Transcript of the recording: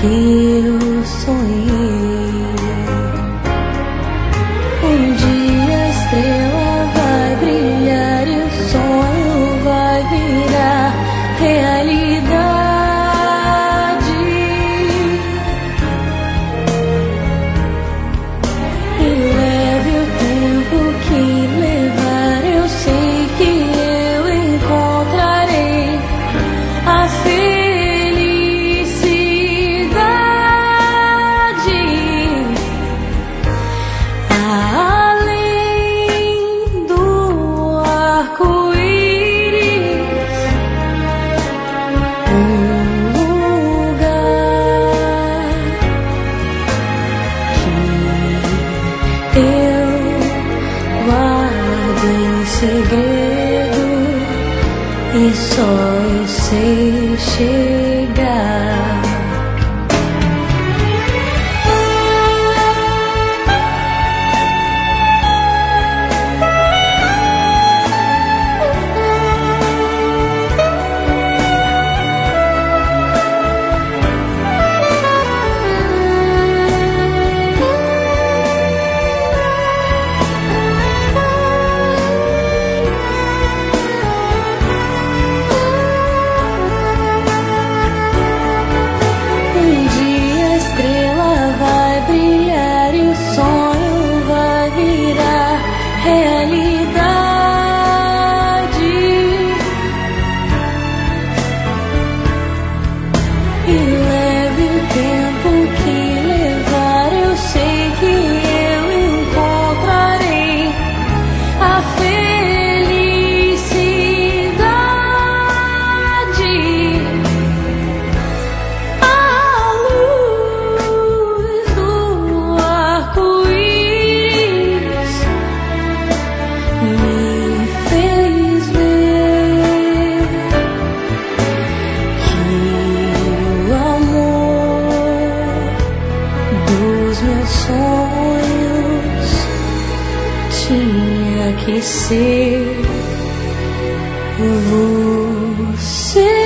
que eu sonhei. Um dia a estrela vai brilhar e o sonho vai virar realidade. E leve o tempo que levar, eu sei que eu encontrarei a felicidade. Segredo, e só eu sei chegar. E leve o tempo que levar, eu sei que eu encontrarei a felicidade. A luz do arco-íris me fez ver que o amor dos meus sonhos tinha que ser você.